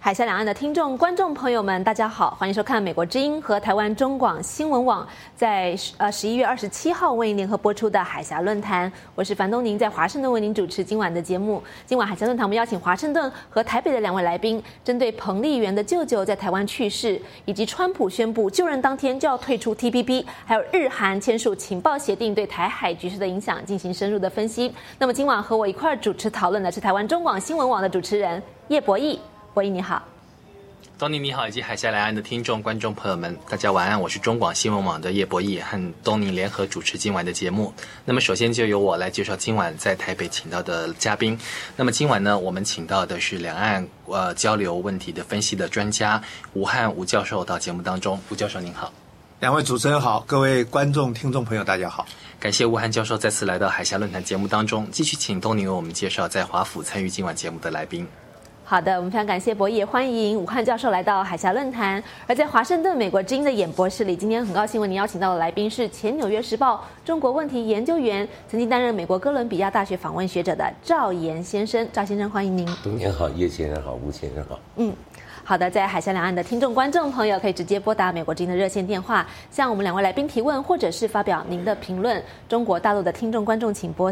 海峡两岸的听众、观众朋友们，大家好，欢迎收看美国之音和台湾中广新闻网在11月27号为您联合播出的海峡论坛。我是樊东宁，在华盛顿为您主持今晚的节目。今晚海峡论坛，我们邀请华盛顿和台北的两位来宾，针对彭丽媛的舅舅在台湾去世，以及川普宣布就任当天就要退出 TPP， 还有日韩签署情报协定对台海局势的影响，进行深入的分析。那么今晚和我一块儿主持讨论的是台湾中广新闻网的主持人叶博弈。博弈你好。 东宁你好，以及海峡两岸的听众观众朋友们，大家晚安。我是中广新闻网的叶博弈，和东宁联合主持今晚的节目。那么首先就由我来介绍今晚在台北请到的嘉宾。那么今晚呢，我们请到的是两岸交流问题的分析的专家吴汉吴教授到节目当中。吴教授您好。 两位主持人好，各位观众听众朋友大家好。 感谢吴汉教授再次来到海峡论坛节目当中，继续请东宁为我们介绍在华府参与今晚节目的来宾。 好的，我们非常感谢博弈，也欢迎武汉教授来到海峡论坛。而在华盛顿美国之音的演播室里，今天很高兴为您邀请到的来宾是前《纽约时报》中国问题研究员，曾经担任美国哥伦比亚大学访问学者的赵岩先生。赵先生，欢迎您。 东宁好，叶先生好，吴先生好。 好的，在海峡两岸的听众观众朋友可以直接拨打美国之音的热线电话，向我们两位来宾提问，或者是发表您的评论。中国大陆的听众观众请拨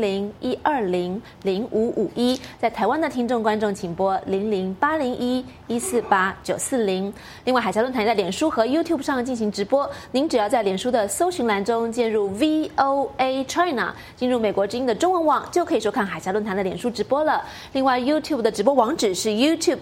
400-120-0551，在台湾的听众观众请拨00-801-148-940。另外，海峡论坛在脸书和 YouTube 上进行直播，您只要在脸书的搜寻栏中进入 VOA China， 进入美国之音的中文网，就可以收看海峡论坛的脸书直播了。另外 YouTube 的直播网址是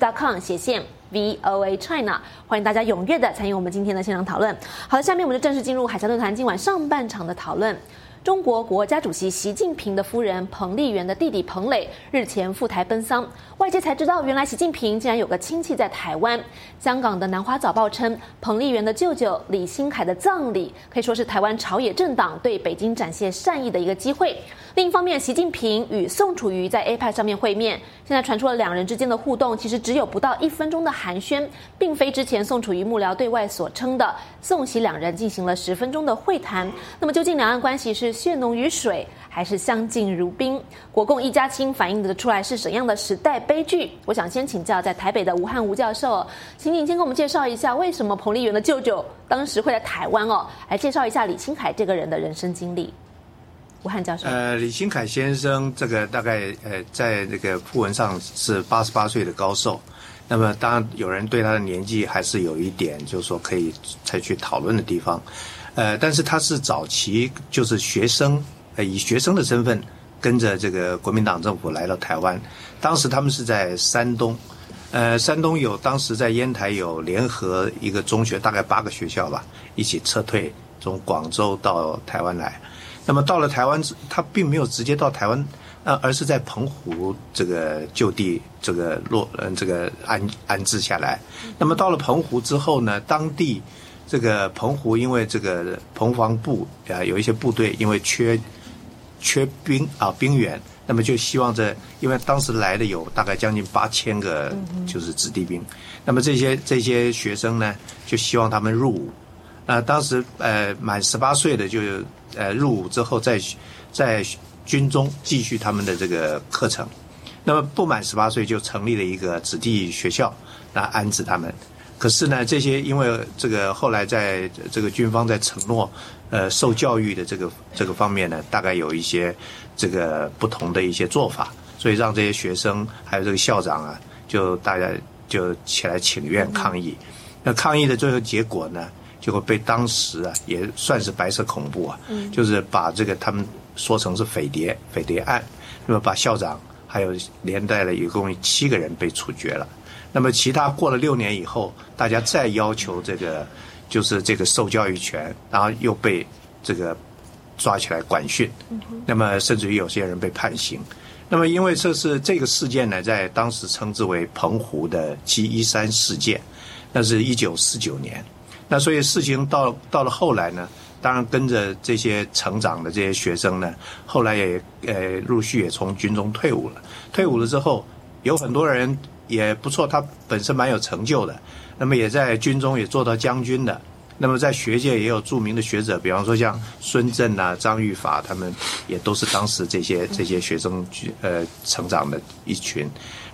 youtube.com/VOA China， 欢迎大家踊跃的参与我们今天的现场讨论。好的，下面我们就正式进入海峡论坛今晚上半场的讨论。中国国家主席习近平的夫人彭丽媛的弟弟彭磊日前赴台奔丧，外界才知道原来习近平竟然有个亲戚在台湾。香港的南华早报称，彭丽媛的舅舅李新凯的葬礼可以说是台湾朝野政党对北京展现善意的一个机会。另一方面，习近平与宋楚瑜在 APEC 上面会面，现在传出了两人之间的互动其实只有不到1分钟的寒暄，并非之前宋楚瑜幕僚对外所称的宋习两人进行了10分钟的会谈。那么究竟两岸关系是血浓于水还是相敬如宾？国共一家亲反映得出来是怎样的时代悲剧？我想先请教在台北的吴汉吴教授，请你先跟我们介绍一下为什么彭丽媛的舅舅当时会在台湾来介绍一下李新凯这个人的人生经历。吴汉教授， 李新凯先生这个大概在这个讣文上是88岁的高寿，那么当然有人对他的年纪还是有一点就是说可以再去讨论的地方，但是他是早期就是学生，以学生的身份跟着这个国民党政府来到台湾，当时他们是在山东，山东有当时在烟台有联合一个中学，大概8个学校吧，一起撤退从广州到台湾来。那么到了台湾，他并没有直接到台湾，而是在澎湖这个就地这个安置下来。那么到了澎湖之后呢，当地这个澎湖因为这个澎防部有一些部队因为缺兵员，那么就希望因为当时来的有大概将近8000个就是子弟兵，那么这些学生呢就希望他们入伍。当时满18岁的就入伍之后在军中继续他们的这个课程，那么不满18岁就成立了一个子弟学校来安置他们。可是呢，这些因为这个后来在这个军方在承诺受教育的这个方面呢，大概有一些这个不同的一些做法，所以让这些学生还有这个校长就大家就起来请愿抗议。那抗议的最后结果呢，就会被当时也算是白色恐怖就是把这个他们说成是匪谍案，那么把校长还有连带了一共7个人被处决了。那么其他过了6年以后，大家再要求就是这个受教育权，然后又被这个抓起来管训，那么甚至于有些人被判刑。那么因为这个事件呢，在当时称之为澎湖的713事件，那是1949年。那所以事情到了后来呢，当然跟着这些成长的这些学生呢，后来也陆续也从军中退伍了。退伍了之后，有很多人也不错，他本身蛮有成就的，那么也在军中也做到将军的。那么在学界也有著名的学者，比方说像孙震张玉法，他们也都是当时这些学生成长的一群。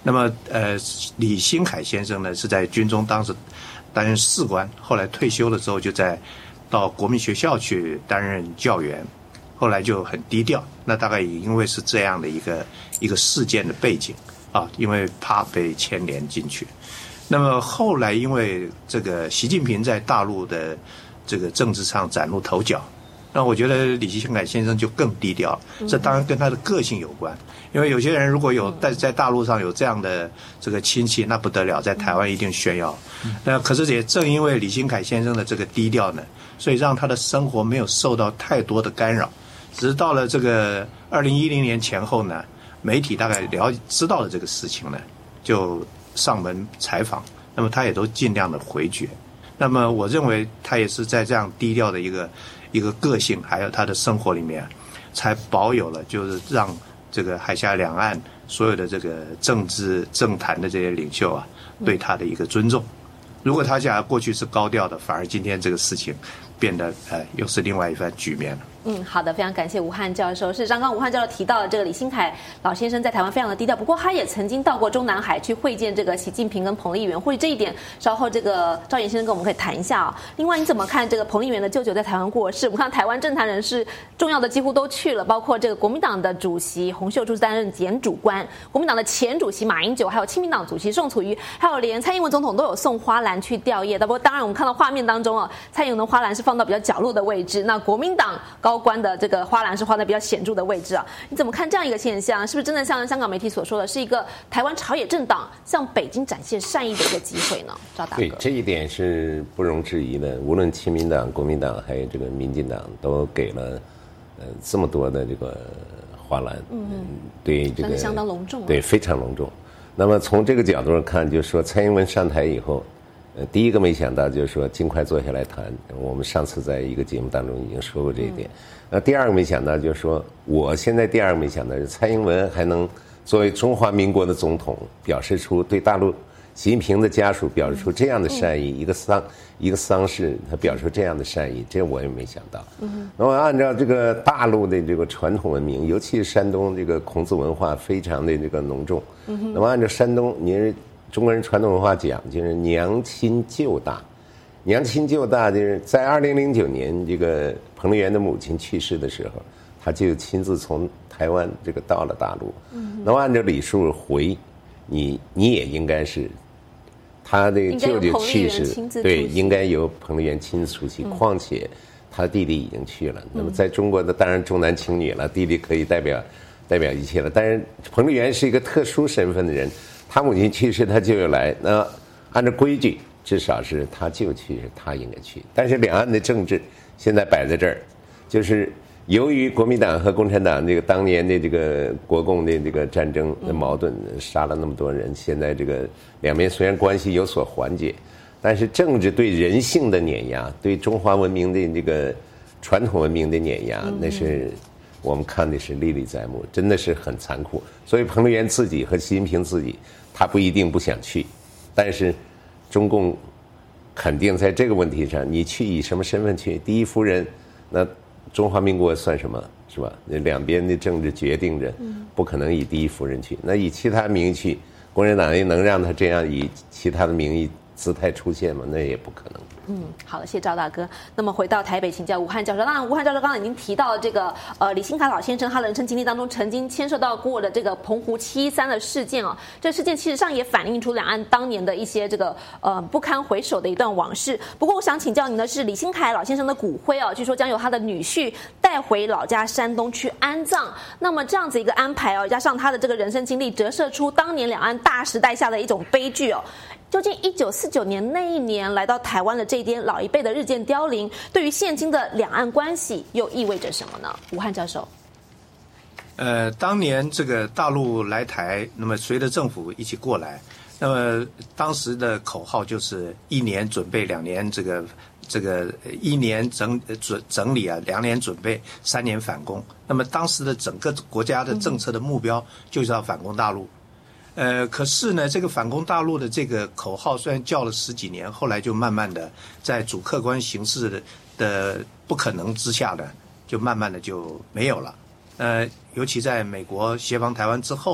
那么李新凯先生呢是在军中当时担任士官，后来退休了之后就到国民学校去担任教员，后来就很低调。那大概也因为是这样的一个事件的背景啊，因为怕被牵连进去。那么后来因为这个习近平在大陆的这个政治上崭露头角，那我觉得李新凯先生就更低调，这当然跟他的个性有关。因为有些人如果有在大陆上有这样的这个亲戚，那不得了，在台湾一定炫耀。那可是也正因为李新凯先生的这个低调呢，所以让他的生活没有受到太多的干扰。只是到了这个2010年前后呢，媒体大概知道了这个事情呢，就上门采访，那么他也都尽量的回绝。那么我认为他也是在这样低调的一个个性，还有他的生活里面，才保有了就是让这个海峡两岸所有的这个政治政坛的这些领袖啊，对他的一个尊重。如果他假如过去是高调的，反而今天这个事情变得又是另外一番局面了。 好的，非常感谢吴汉教授。是刚刚吴汉教授提到了这个李新凯老先生在台湾非常的低调，不过他也曾经到过中南海去会见这个习近平跟彭丽媛，或许这一点稍后这个赵岩先生跟我们可以谈一下啊。另外，你怎么看这个彭丽媛的舅舅在台湾过世？我们看台湾政坛人士重要的几乎都去了，包括这个国民党的主席洪秀柱担任检主官，国民党的前主席马英九，还有亲民党主席宋楚瑜，还有连蔡英文总统都有送花篮去吊唁。不过当然我们看到画面当中蔡英文的花篮是放到比较角落的位置，那国民党高官的这个花篮是画在比较显著的位置啊。你怎么看这样一个现象？是不是真的像香港媒体所说的，是一个台湾朝野政党向北京展现善意的一个机会呢？赵大哥， 对，这一点是不容置疑的。无论亲民党、国民党还有这个民进党，都给了这么多的这个花篮，对这个相当隆重， 对，非常隆重。那么从这个角度上看，就是说蔡英文上台以后，第一个没想到就是说尽快坐下来谈。我们上次在一个节目当中已经说过这一点。那第二个没想到就是说，我现在第二个没想到是蔡英文还能作为中华民国的总统，表示出对大陆习近平的家属表示出这样的善意，一个丧事他表示出这样的善意，这我也没想到。那么按照这个大陆的这个传统文明，尤其是山东这个孔子文化非常的这个浓重。那么按照山东，你是中国人传统文化讲，就是娘亲舅大。娘亲舅大就是在2009年这个彭丽媛的母亲去世的时候，他就亲自从台湾这个到了大陆。那么按照礼数回，你也应该是他的舅舅去世，对，应该由彭丽媛亲自出席。况且他弟弟已经去了，那么在中国的当然重男轻女了，弟弟可以代表一切了。但是彭丽媛是一个特殊身份的人，他母亲去世，他舅舅来，那按照规矩，至少是他舅去，他应该去。但是两岸的政治现在摆在这儿，就是由于国民党和共产党这个当年的这个国共的这个战争的矛盾，杀了那么多人，现在这个两边虽然关系有所缓解，但是政治对人性的碾压，对中华文明的这个传统文明的碾压，那是我们看的是历历在目，真的是很残酷。所以彭丽媛自己和习近平自己，他不一定不想去，但是中共肯定在这个问题上，你去以什么身份去？第一夫人，那中华民国算什么，是吧？那两边的政治决定着，不可能以第一夫人去。那以其他名义去，共产党也能让他这样以其他的名义姿态出现吗？那也不可能。 好的，谢谢赵大哥。那么回到台北请教吴汉教授，当然吴汉教授刚刚已经提到了这个李新凯老先生他人生经历当中曾经牵涉到过的这个澎湖713的事件哦，这事件其实上也反映出两岸当年的一些这个不堪回首的一段往事。不过我想请教您的是，李新凯老先生的骨灰据说将由他的女婿带回老家山东去安葬。那么这样子一个安排加上他的这个人生经历，折射出当年两岸大时代下的一种悲剧究竟1949年那一年来到台湾的这一天老一辈的日渐凋零，对于现今的两岸关系又意味着什么呢？吴汉教授。 当年这个大陆来台，那么随着政府一起过来，那么当时的口号就是1年准备，2年这个1年整理2年准备，3年反攻。那么当时的整个国家的政策的目标就是要反攻大陆。可是呢，这个反攻大陆的这个口号虽然叫了10几年，后来就慢慢的在主客观形势的不可能之下呢，就慢慢的就没有了。尤其在美国协防台湾之后，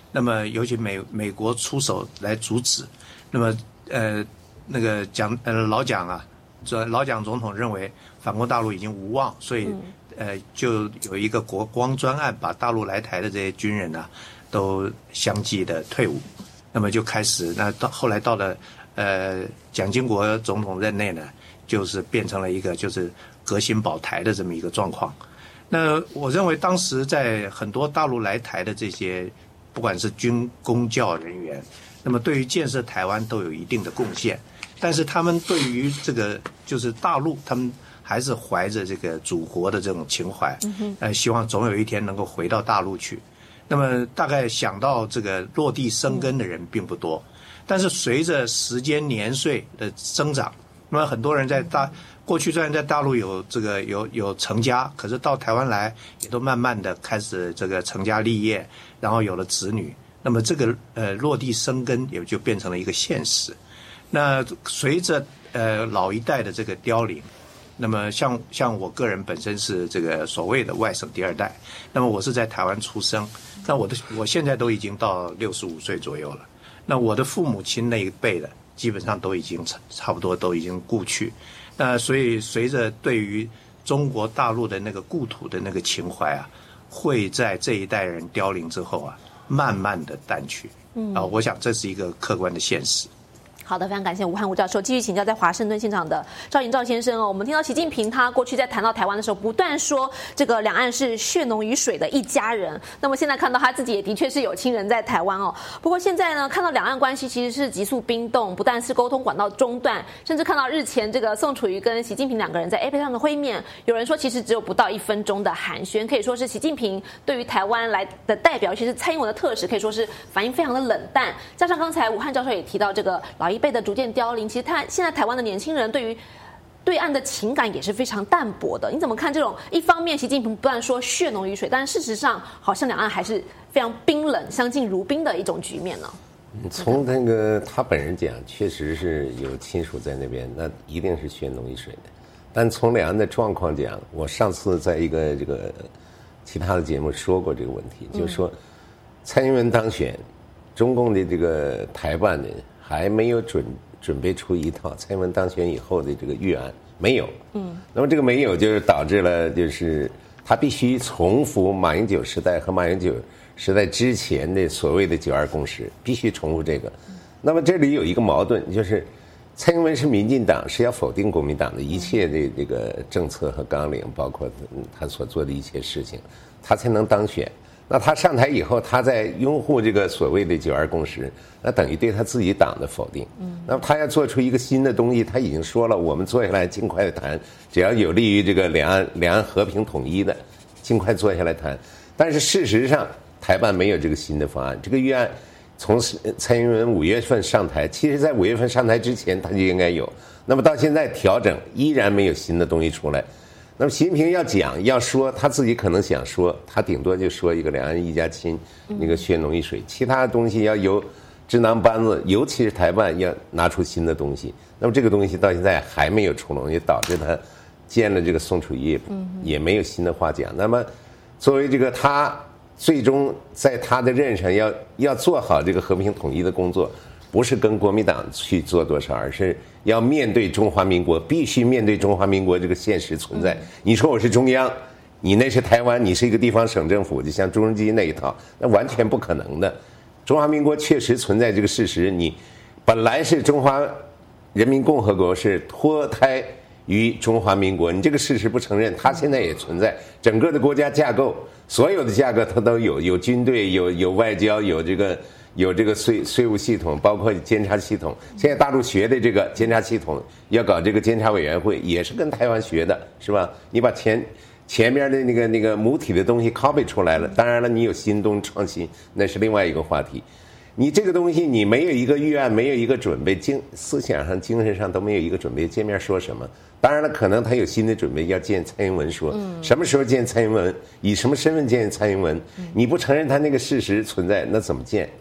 那么尤其美国出手来阻止，那么那个老蒋总统认为反攻大陆已经无望，所以就有一个国光专案，把大陆来台的这些军人啊都相继的退伍，那么就开始，那后来到了蒋经国总统任内呢，就是变成了一个就是革新保台的这么一个状况。那我认为当时在很多大陆来台的这些不管是军公教人员，那么对于建设台湾都有一定的贡献，但是他们对于这个就是大陆，他们还是怀着这个祖国的这种情怀，希望总有一天能够回到大陆去。那么大概想到这个落地生根的人并不多，但是随着时间年岁的增长，那么很多人过去虽然在大陆有成家，可是到台湾来也都慢慢的开始这个成家立业，然后有了子女，那么这个落地生根也就变成了一个现实。那随着老一代的这个凋零，那么像我个人本身是这个所谓的外省第二代，那么我是在台湾出生，那我现在都已经到65岁左右了，那我的父母亲那一辈的基本上都已经差不多都已经故去，那所以随着对于中国大陆的那个故土的那个情怀啊，会在这一代人凋零之后啊，慢慢的淡去。我想这是一个客观的现实。 好的，非常感谢吴汉吴教授。继续请教在华盛顿现场的赵寅赵先生哦。我们听到习近平他过去在谈到台湾的时候，不断说这个两岸是血浓于水的一家人。那么现在看到他自己也的确是有亲人在台湾哦。不过现在呢，看到两岸关系其实是急速冰冻，不但是沟通管道中断，甚至看到日前这个宋楚瑜跟习近平两个人在 APEC 上的会面，有人说其实只有不到1分钟的寒暄，可以说是习近平对于台湾来的代表，尤其是蔡英文的特使，可以说是反应非常的冷淡。加上刚才吴汉教授也提到这个老一辈的逐渐凋零，其实现在台湾的年轻人对于对岸的情感也是非常淡薄的。你怎么看这种一方面习近平不断说血浓于水，但是事实上好像两岸还是非常冰冷相敬如宾的一种局面呢？ 从那个他本人讲，确实是有亲属在那边，那一定是血浓于水的。但从两岸的状况讲，我上次在一个这个其他的节目说过这个问题，就是说蔡英文当选，中共的这个台办呢还没有准备出一套蔡英文当选以后的这个预案，没有。那么这个没有就是导致了，就是他必须重复马英九时代和马英九时代之前的所谓的92共识，必须重复这个。那么这里有一个矛盾，就是蔡英文是民进党，是要否定国民党的一切的这个政策和纲领，包括他所做的一切事情，他才能当选。那他上台以后，他在拥护这个所谓的92共识，那等于对他自己党的否定。那么他要做出一个新的东西，他已经说了，我们坐下来尽快的谈，只要有利于这个两岸和平统一的，尽快坐下来谈。但是事实上，台办没有这个新的方案。这个预案从蔡英文5月份上台，其实在5月份上台之前他就应该有。那么到现在调整，依然没有新的东西出来。那么习近平要说，他自己可能想说，他顶多就说一个两岸一家亲，那个血浓于水，其他的东西要由智囊班子，尤其是台办要拿出新的东西。那么这个东西到现在还没有出笼，也导致他见了这个宋楚瑜也没有新的话讲。那么作为这个他最终在他的任上要做好这个和平统一的工作，不是跟国民党去做多少，而是要面对中华民国，必须面对中华民国这个现实存在。你说我是中央，你那是台湾，你是一个地方省政府，就像朱镕基那一套，那完全不可能的。中华民国确实存在这个事实，你本来是中华人民共和国，是脱胎于中华民国，你这个事实不承认，它现在也存在。整个的国家架构，所有的架构它都有军队，有外交，有这个税务系统，包括监察系统。现在大陆学的这个监察系统，要搞这个监察委员会，也是跟台湾学的，是吧？你把前面的那个母体的东西 copy 出来了，当然了，你有新东创新，那是另外一个话题。你这个东西你没有一个预案，没有一个准备，思想上精神上都没有一个准备，见面说什么？当然了，可能他有新的准备，要见蔡英文说，什么时候见蔡英文，以什么身份见蔡英文，你不承认他那个事实存在，那怎么见？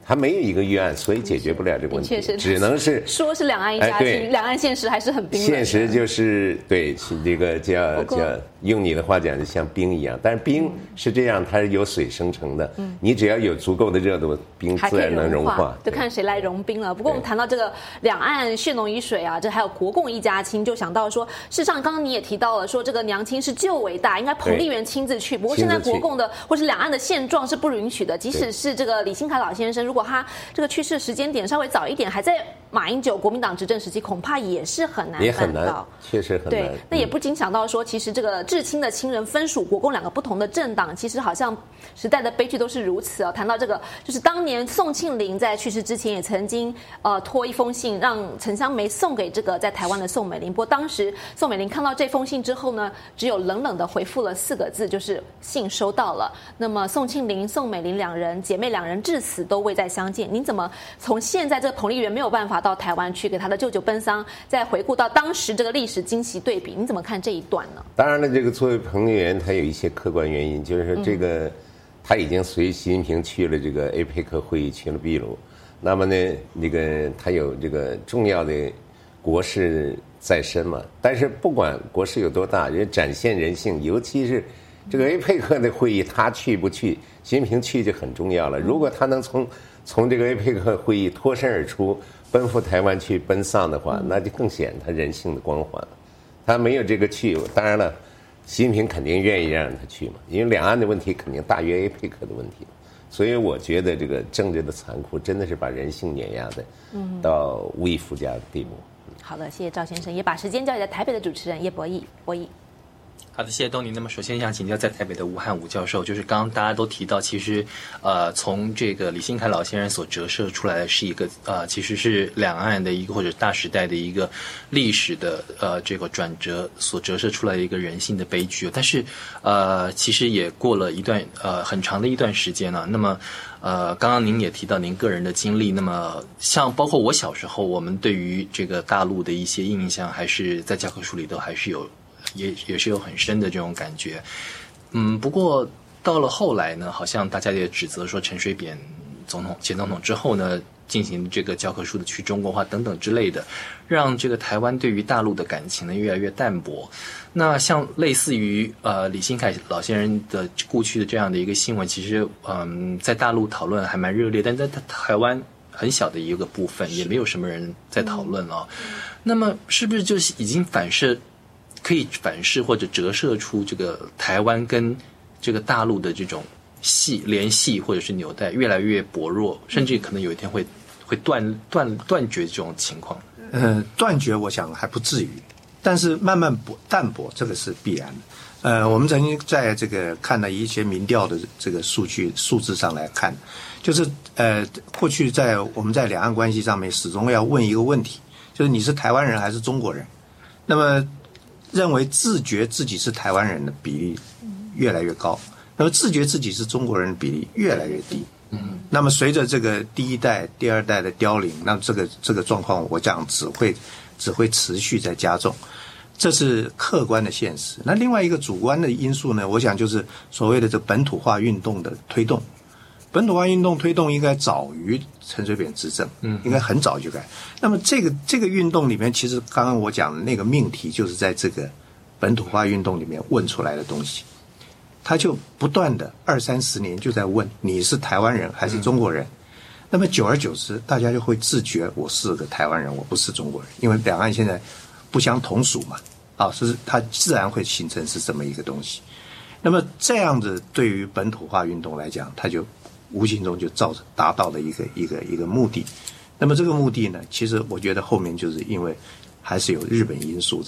它没有一个预案，所以解决不了这个问题，只能是说是两岸一家亲，两岸现实还是很冰冷的。 现实就是对这个叫用你的话讲，就像冰一样，但是冰是这样，它是由水生成的，你只要有足够的热度，冰自然能融化， 就看谁来融冰了。不过我们谈到这个两岸血浓于水啊，这还有国共一家亲，就想到说，事实上刚刚你也提到了，说这个娘亲是救为大，应该彭丽媛亲自去。不过现在国共的或是两岸的现状是不允许的，即使是这个李新凯老先生，如果他这个去世的时间点稍微早一点，还在马英九国民党执政时期，恐怕也是很难办到， 确实很难。 对，那也不禁想到说，其实这个至亲的亲人分属国共两个不同的政党，其实好像时代的悲剧都是如此哦。谈到这个，就是当年宋庆龄在去世之前，也曾经托一封信让陈香梅送给这个在台湾的宋美龄。不过当时宋美龄看到这封信之后呢，只有冷冷的回复了4个字，就是信收到了。那么宋庆龄、宋美龄两人姐妹两人至死都未再相见。您怎么从现在这个彭丽媛没有办法到台湾去给他的舅舅奔丧，再回顾到当时这个历史惊喜对比，你怎么看这一段呢？ 当然了，这个作为彭丽媛，他有一些客观原因，就是这个他已经随习近平去了这个 APEC 会议，去了秘鲁，那么呢，那个他有这个重要的国事在身嘛。但是不管国事有多大，人展现人性，尤其是这个 APEC 的会议，他去不去，习近平去就很重要了。如果他能从这个 APEC 会议脱身而出，奔赴台湾去奔丧的话，那就更显他人性的光环。他没有这个去，当然了，习近平肯定愿意让他去嘛，因为两岸的问题肯定大于 APEC 的问题，所以我觉得这个政治的残酷真的是把人性碾压的到无以复加的地步。 好的，谢谢赵先生，也把时间交给在台北的主持人叶博弈。 好的，谢谢东尼。那么首先想请教在台北的吴汉武教授，就是刚刚大家都提到，其实从这个李新凯老先生所折射出来的是一个其实是两岸的一个或者大时代的一个历史的这个转折所折射出来的一个人性的悲剧。但是其实也过了一段很长的一段时间了。那么刚刚您也提到您个人的经历，那么像包括我小时候，我们对于这个大陆的一些印象，还是在教科书里头还是有。也是有很深的这种感觉，不过到了后来呢，好像大家也指责说陈水扁前总统之后呢，进行这个教科书的去中国化等等之类的，让这个台湾对于大陆的感情呢越来越淡薄。那像类似于李新凯老先生的故去的这样的一个新闻，其实在大陆讨论还蛮热烈，但在台湾很小的一个部分，也没有什么人在讨论啊。那么是不是就是已经可以反射或者折射出这个台湾跟这个大陆的这种联系或者是纽带越来越薄弱，甚至可能有一天会断绝这种情况？ 断绝我想还不至于，但是慢慢淡薄这个是必然的。我们曾经在这个看了一些民调的这个数字上来看，就是过去我们在两岸关系上面始终要问一个问题，就是你是台湾人还是中国人？那么认为自觉自己是台湾人的比例越来越高，那么自觉自己是中国人的比例越来越低。那么随着这个第一代、第二代的凋零，那这个状况，我讲只会持续在加重，这是客观的现实。那另外一个主观的因素呢，我想就是所谓的这本土化运动的推动。本土化运动推动应该早于陈水扁执政，应该很早就该。那么这个运动里面，其实刚刚我讲的那个命题，就是在这个本土化运动里面问出来的东西。他就不断的20-30年就在问你是台湾人还是中国人。那么久而久之，大家就会自觉我是个台湾人，我不是中国人，因为两岸现在不相同属嘛，是它自然会形成是这么一个东西。那么这样子对于本土化运动来讲，它就无形中就达到了一个目的。那么这个目的呢，其实我觉得后面就是因为还是有日本因素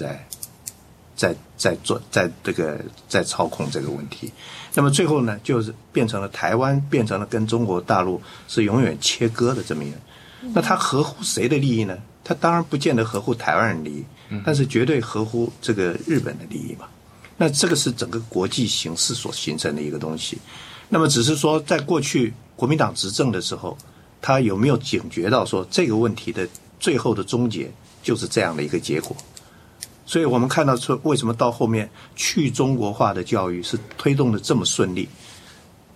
在操控这个问题。那么最后呢，就是变成了台湾变成了跟中国大陆是永远切割的这么一个。那它合乎谁的利益呢？它当然不见得合乎台湾人利益，但是绝对合乎这个日本的利益嘛。那这个是整个国际形势所形成的一个东西。那么只是说，在过去国民党执政的时候，他有没有警觉到说这个问题的最后的终结就是这样的一个结果？所以我们看到说，为什么到后面去中国化的教育是推动的这么顺利？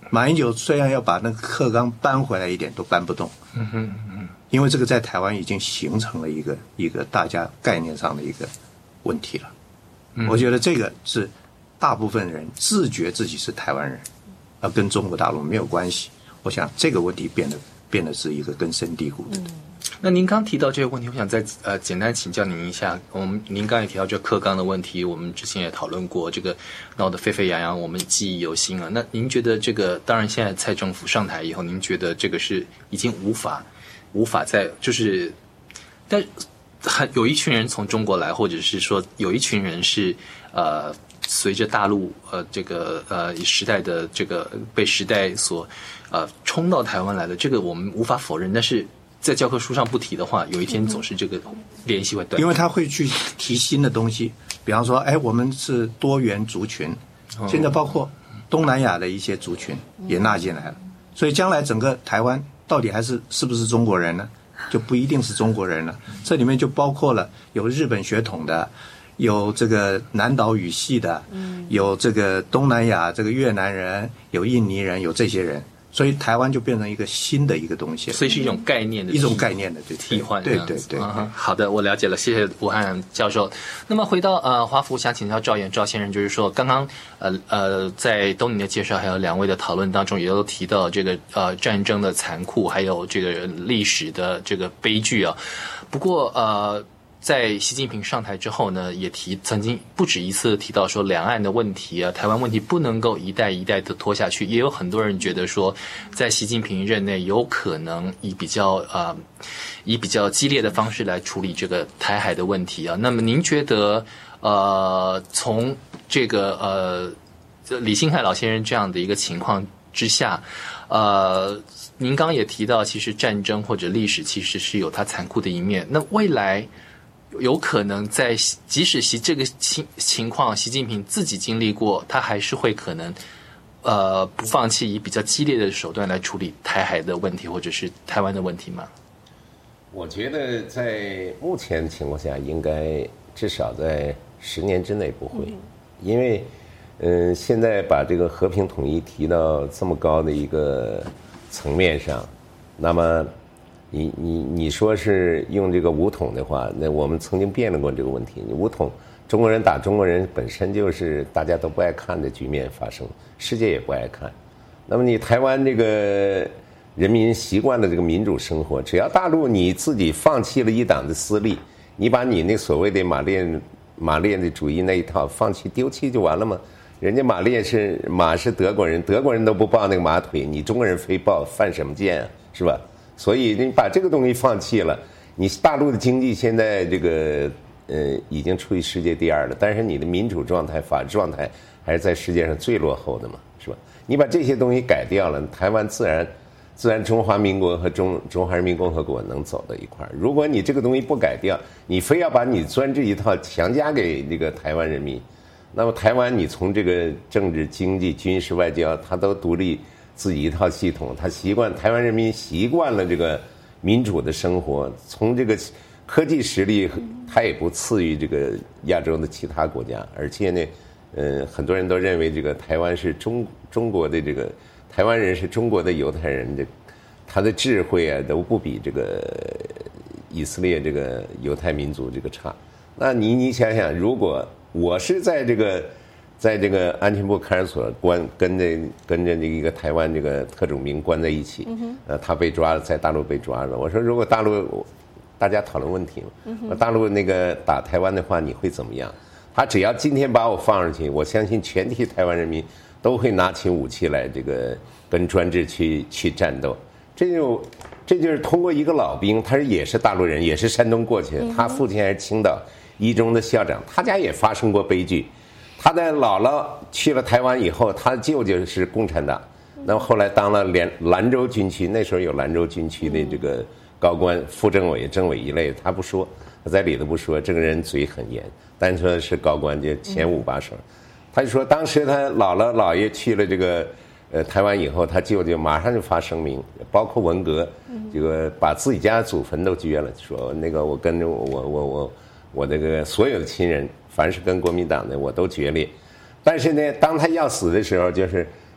马英九虽然要把那个课纲搬回来一点，都搬不动。因为这个在台湾已经形成了一个大家概念上的一个问题了。我觉得这个是大部分人自觉自己是台湾人，而跟中国大陆没有关系。我想这个问题变得是一个根深蒂固的。 那您刚提到这个问题，我想再简单请教您一下。您刚才提到这课纲的问题，我们之前也讨论过，这个闹得沸沸扬扬，我们记忆犹新啊。那您觉得这个，当然现在蔡政府上台以后，您觉得这个是已经无法再就是，但有一群人从中国来，或者是说有一群人是随着大陆这个时代的这个被时代所冲到台湾来的，这个我们无法否认。但是在教科书上不提的话，有一天总是这个联系会断。 因为他会去提新的东西，比方说，我们是多元族群，现在包括东南亚的一些族群也纳进来了，所以将来整个台湾到底是不是中国人呢？就不一定是中国人了。这里面就包括了有日本血统的，有这个南岛语系的，有这个东南亚这个越南人，有印尼人，有这些人。所以台湾就变成一个新的一个东西了， 所以是一种概念的替换， 对。 好的，我了解了，谢谢吴汉教授。那么回到华府，想请教赵先生，就是说刚刚在东宁的介绍还有两位的讨论当中，也都提到这个战争的残酷，还有这个历史的这个悲剧啊。不过在习近平上台之后呢，也曾经不止一次提到说两岸的问题啊，台湾问题不能够一代一代的拖下去。也有很多人觉得说，在习近平任内有可能以比较激烈的方式来处理这个台海的问题啊。那么您觉得从这个李兴汉老先生这样的一个情况之下，您刚刚也提到，其实战争或者历史其实是有它残酷的一面。那未来有可能即使这个情况习近平自己经历过，他还是会可能不放弃以比较激烈的手段来处理台海的问题或者是台湾的问题吗？ 我觉得在目前情况下，应该至少在10年之内不会，因为现在把这个和平统一提到这么高的一个层面上，那么你说是用这个武统的话，那我们曾经辩论过这个问题。武统，中国人打中国人本身就是大家都不爱看的局面发生，世界也不爱看。那么你台湾这个人民习惯了这个民主生活，只要大陆你自己放弃了一党的私利，你把你那所谓的马列的主义那一套放弃丢弃就完了吗？人家马是德国人，德国人都不抱那个马腿，你中国人非抱，犯什么贱啊？是吧？所以你把这个东西放弃了，你大陆的经济现在这个已经处于世界第2了，但是你的民主状态、法治状态还是在世界上最落后的嘛，是吧？你把这些东西改掉了，台湾自然中华民国和中华人民共和国能走到一块儿。如果你这个东西不改掉，你非要把你专制一套强加给这个台湾人民，那么台湾你从这个政治、经济、军事、外交，它都独立自己一套系统，台湾人民习惯了这个民主的生活，从这个科技实力，它也不次于这个亚洲的其他国家，而且呢，很多人都认为这个台湾是中国的这个台湾人是中国的犹太人，他的智慧啊都不比这个以色列这个犹太民族这个差。那你想想，如果我是在这个安全部看守所跟着一个台湾这个特种兵关在一起，他被抓了，在大陆被抓了。我说，如果大家讨论问题嘛，大陆那个打台湾的话，你会怎么样？他只要今天把我放上去，我相信全体台湾人民都会拿起武器来，这个跟专制去战斗。这就是通过一个老兵，他也是大陆人，也是山东过去的，他父亲还是青岛一中的校长，他家也发生过悲剧。他的姥姥去了台湾以后，他的舅舅是共产党，那么后来当了兰州军区，那时候有兰州军区的这个高官，副政委、政委一类，他不说，他在里头不说，这个人嘴很严，但说是高官，就前5把手。他就说，当时他姥姥姥爷去了这个台湾以后，他舅舅马上就发声明，包括文革，这个把自己家祖坟都掘了，说那个我跟着我这个所有的亲人，凡是跟国民党的我都决裂。但是呢，当他要死的时候，就是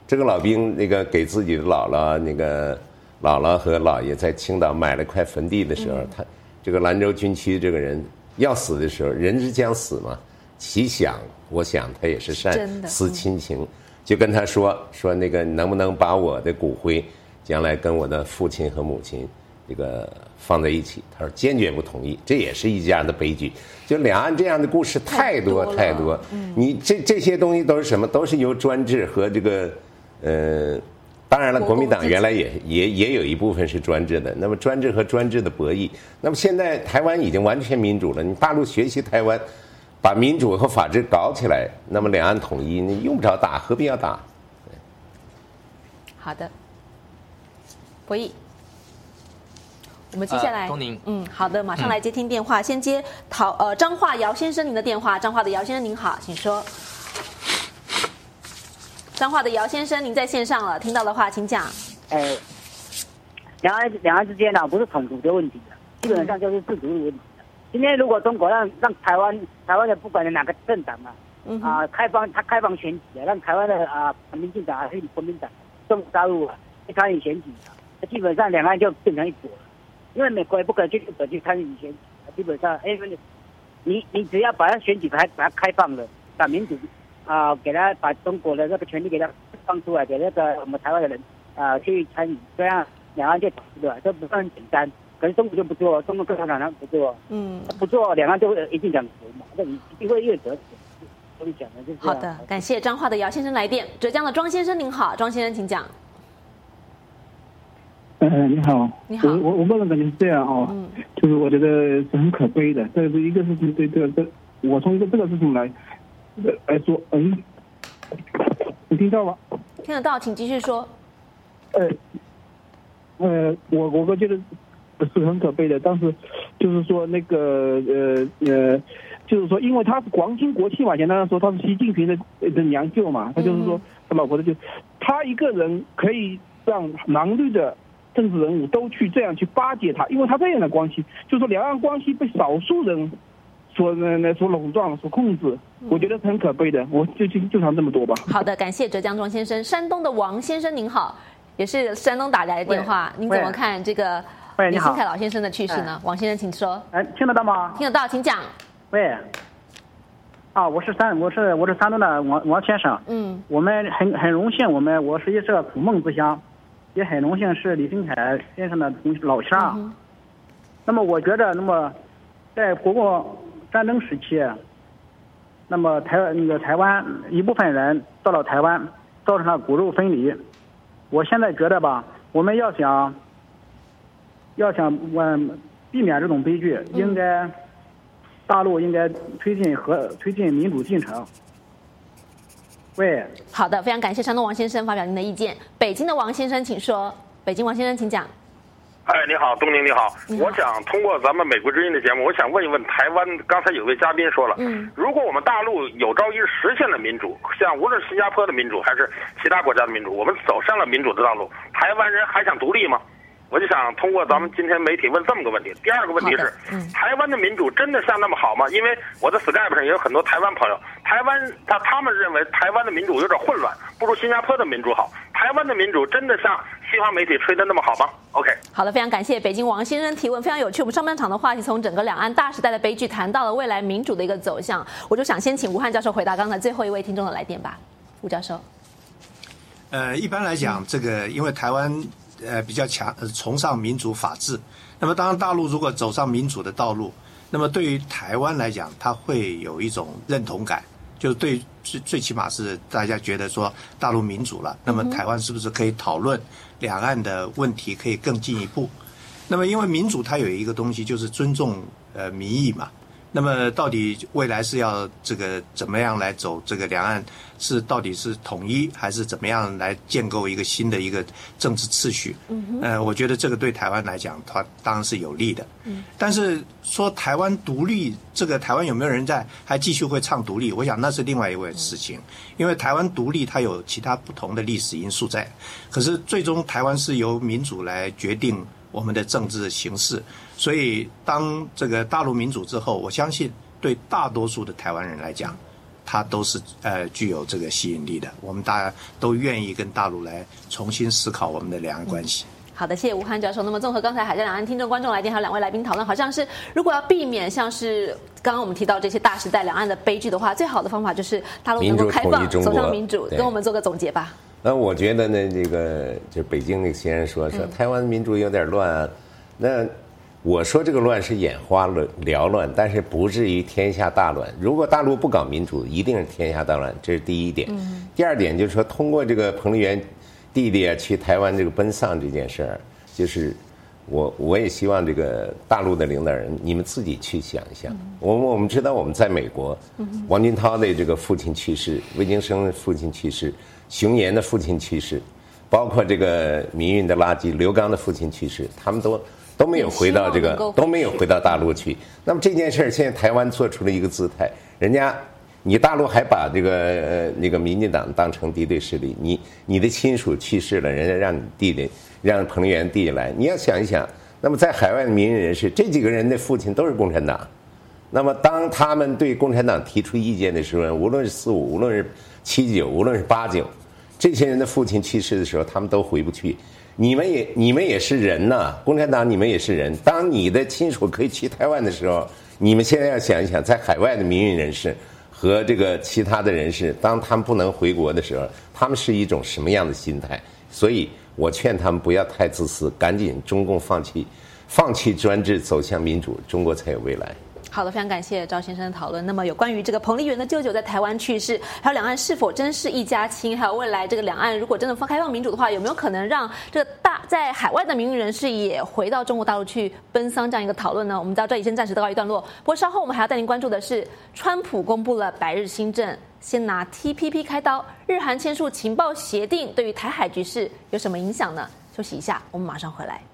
这个老兵那个给自己的姥姥和姥爷在青岛买了块坟地的时候，他这个兰州军区这个人要死的时候，人之将死嘛，其想我想他也是善思亲情，就跟他说那个能不能把我的骨灰将来跟我的父亲和母亲这个放在一起，他说坚决不同意，这也是一家的悲剧。就两岸这样的故事太多，你这些东西都是什么？都是由专制和这个当然了，国民党原来也有一部分是专制的。那么专制和专制的博弈，那么现在台湾已经完全民主了，你大陆学习台湾，把民主和法治搞起来，那么两岸统一，你用不着打，何必要打？ 好的，博弈。我们接下来， 东宁， 好的，马上来接听电话，先接彰化姚先生您的电话，彰化的姚先生您好，请说。彰化的姚先生，您在线上了，听到的话请讲。 两岸之间呢，不是统独的问题的，基本上就是制度的问题的。今天如果中国让台湾的不管哪个政党开放选举，让台湾的民进党还是国民党、中国大陆去参与选举，基本上两岸就变成一国了。因为美国也不可能去日本去参与选举，基本上，你只要把选举把它开放了，把民主给他把中国的那个权利给他放出来，给那个我们台湾的人去参与，这样两岸就统一了，这不是很简单。可是中国就不做，中国共产党不做，不做两岸就一定讲和嘛，那你一定会越折。我讲的就是好的，感谢彰化的姚先生来电，浙江的庄先生您好，庄先生请讲。 你好， 你好， 我个人感觉是这样就是我觉得是很可悲的。这是一个事情，对这我从这个事情来说，你听到吗？ 听得到，请继续说。 我觉得是很可悲的，但是就是说那个就是说，因为他是皇亲国戚嘛，简单的说，他是习近平的娘舅嘛，他就是说他老婆的舅，他一个人可以让蓝绿的政治人物都去这样去巴结他，因为他这样的关系，就是说两岸关系被少数人所垄断、所控制，我觉得是很可悲的。我就谈这么多吧。 好的，感谢浙江庄先生。山东的王先生您好，也是山东打来的电话，您怎么看这个李新凯老先生的去世呢？王先生，请说。 听得到吗？ 听得到，请讲。 喂，我是山东的王先生。我们很荣幸，我是一个苦梦之乡。也很荣幸是李新凯先生的老乡。那么我觉得，在国共战争时期，那么台湾一部分人到了台湾，造成了骨肉分离。我现在觉得吧，我们要想避免这种悲剧，大陆应该推进民主进程。喂， 好的，非常感谢山东王先生发表您的意见。北京的王先生，请说。北京王先生，请讲。 你好，东宁你好，我想通过咱们美国之音的节目，我想问一问台湾，刚才有位嘉宾说了，如果我们大陆有朝一日实现了民主，像无论是新加坡的民主还是其他国家的民主，我们走上了民主的道路，台湾人还想独立吗？我就想通过咱们今天媒体问这么个问题。第二个问题是，台湾的民主真的像那么好吗？因为我在 Skype 上也有很多台湾朋友，他们认为台湾的民主有点混乱，不如新加坡的民主好。台湾的民主真的像西方媒体吹的那么好吗 ？OK。好的，非常感谢北京王先生提问，非常有趣。我们上半场的话题从整个两岸大时代的悲剧谈到了未来民主的一个走向，我就想先请吴汉教授回答刚才最后一位听众的来电吧。吴教授。 一般来讲，这个因为台湾比较崇尚民主法治，那么当然大陆如果走上民主的道路，那么对于台湾来讲，它会有一种认同感，就是对最起码是大家觉得说大陆民主了，那么台湾是不是可以讨论两岸的问题可以更进一步？那么因为民主它有一个东西就是尊重民意嘛。那么到底未来是要这个怎么样来走这个两岸是到底是统一还是怎么样来建构一个新的一个政治秩序？我觉得这个对台湾来讲，它当然是有利的。但是说台湾独立，这个台湾有没有人在还继续会唱独立？我想那是另外一回事情，因为台湾独立它有其他不同的历史因素在，可是最终台湾是由民主来决定我们的政治形势。所以当这个大陆民主之后，我相信对大多数的台湾人来讲， 它都是具有这个吸引力的。我们大家都愿意跟大陆来重新思考我们的两岸关系。 好的，谢谢吴汉教授。那么综合刚才海峡两岸听众观众来电还有两位来宾讨论，好像是如果要避免像是刚刚我们提到这些大时代两岸的悲剧的话，最好的方法就是大陆能够开放走向民主。跟我们做个总结吧。 那我觉得呢，这个就北京那个先生说台湾民主有点乱啊，那我说这个乱是眼花缭乱，但是不至于天下大乱。如果大陆不搞民主，一定是天下大乱，这是第一点。第二点就是说，通过这个彭丽媛弟弟啊去台湾这个奔丧这件事儿，就是我也希望这个大陆的领导人你们自己去想一想。我们知道我们在美国，王军涛的这个父亲去世，魏京生的父亲去世，熊岩的父亲去世，包括这个民运的垃圾刘刚的父亲去世，他们都没有回到这个都没有回到大陆去。那么这件事现在台湾做出了一个姿态，人家你大陆还把这个那个民进党当成敌对势力，你的亲属去世了，人家让彭丽媛弟弟来，你要想一想。那么在海外的民运人士，这几个人的父亲都是共产党，那么当他们对共产党提出意见的时候，无论是45，无论是79，无论是89，这些人的父亲去世的时候，他们都回不去。你们也是人呐，共产党你们也是人。当你的亲属可以去台湾的时候，你们现在要想一想，在海外的民运人士和这个其他的人士，当他们不能回国的时候，他们是一种什么样的心态？所以我劝他们不要太自私，赶紧中共放弃专制，走向民主，中国才有未来。 好的，非常感谢赵先生的讨论。那么有关于这个彭丽媛的舅舅在台湾去世，还有两岸是否真是一家亲，还有未来这个两岸如果真的开放民主的话，有没有可能让这个在海外的民运人士也回到中国大陆去奔丧这样一个讨论呢？我们到这里先暂时告一段落。不过稍后我们还要带您关注的是，川普公布了百日新政，先拿 TPP 开刀，日韩签署情报协定，对于台海局势有什么影响呢？休息一下，我们马上回来。